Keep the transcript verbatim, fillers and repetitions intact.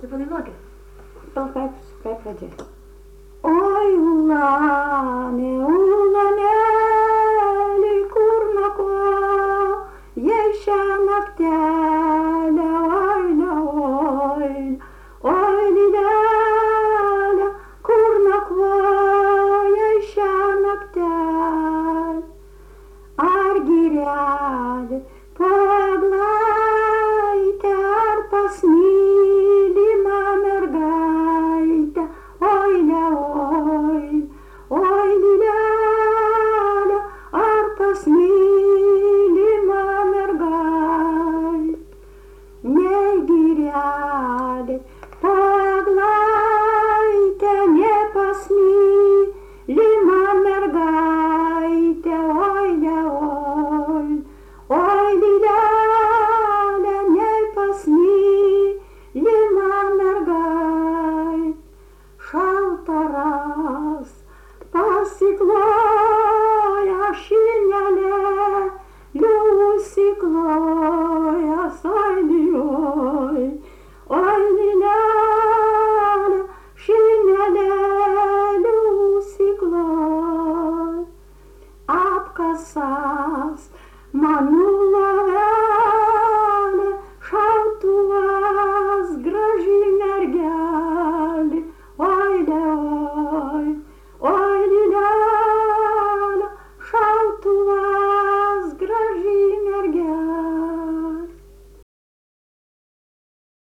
Tai padainuokit. Gal kaip, kaip pradžiai. Oi, Ulanė, Ulanėlį, kur nakvojai šią naktelę, oi, ne, oi, oi, Lilelė, kur nakvojai šią naktelę, ar girelė, paglaitė, ar pas mylimą mergaitę, oi, ne, oi, oi, Lilelė, ar pas mylimą mergaitę, nei girelė, paglaitė, ne pas mylimą mergaitę, oi, ne, oi, oi, Lilelė, nei pas mylimą mergaitę. Šaltaras pasikloja šilnelė, liusiklojas, oi, oi, oi, Lilelė, šilnelė, liusikloja, apkasas man